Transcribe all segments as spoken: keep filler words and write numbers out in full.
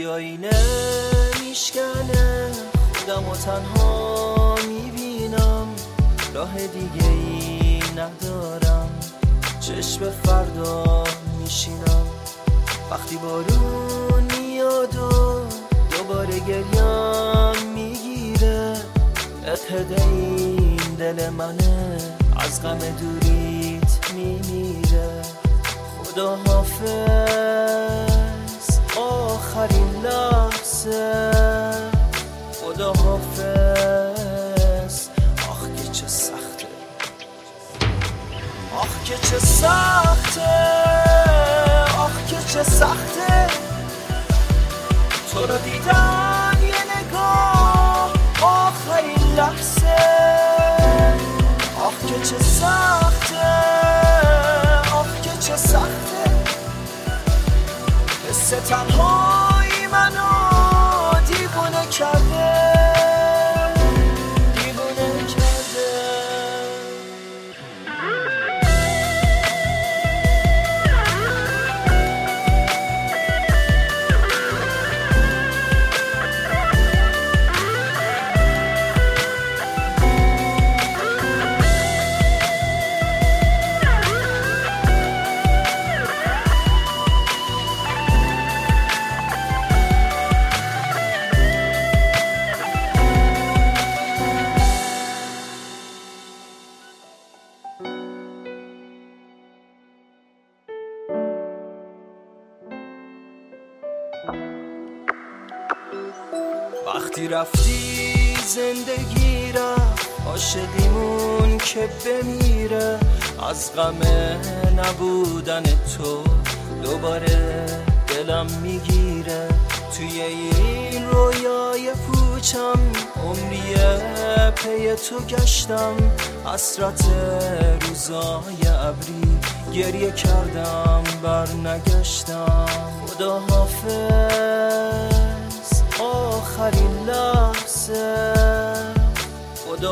وقتی آینه میشکنه خودم و تنها میبینم، راه دیگه ای ندارم، چشم فردا میشینم. وقتی بارون میاد و دوباره گریم میگیره، اتحده این دل منه از غم دوریت میمیره. خدا حافظ آخرین لحظه، خدا حافظ. آخ که چه سخته، آخ که چه سخته، آخ که چه سخته تو رو دیدن یه نگاه آخرین لحظه. آخ که چه سخته، آخ که چه سخته، حس تنهایی منو دیوونه کرده، دیوونه کرده. وقتی رفتی زندگی رفت، عاشقیمون که بمیره. از غم نبودن تو دوباره دلم میگیره. توی این رویای پوچم عمریه پی تو گشتم، حسرت روزای ابری گریه کردم بر نگشتم. خدا حافظ آخرین لحظه، خدا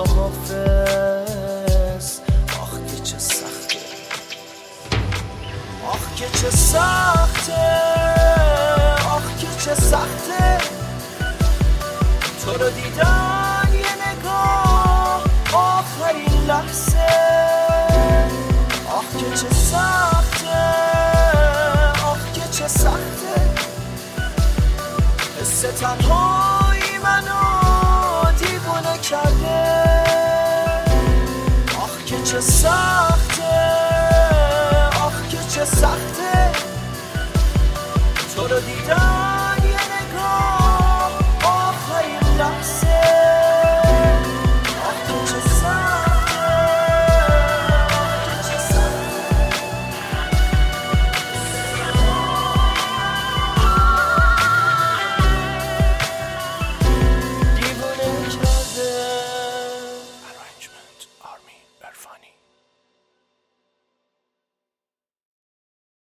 حافظ. آخ که چه سخته، آخ که چه سخته، آخ که چه سخته تو رو دیدن یه نگاه آخرین لحظه. آخ که چه سخته، آخ که چه سخته، حس تنهایی منو دیوونه کرده. آخ که چه سخته، آخ که چه سخته تو رو دیدم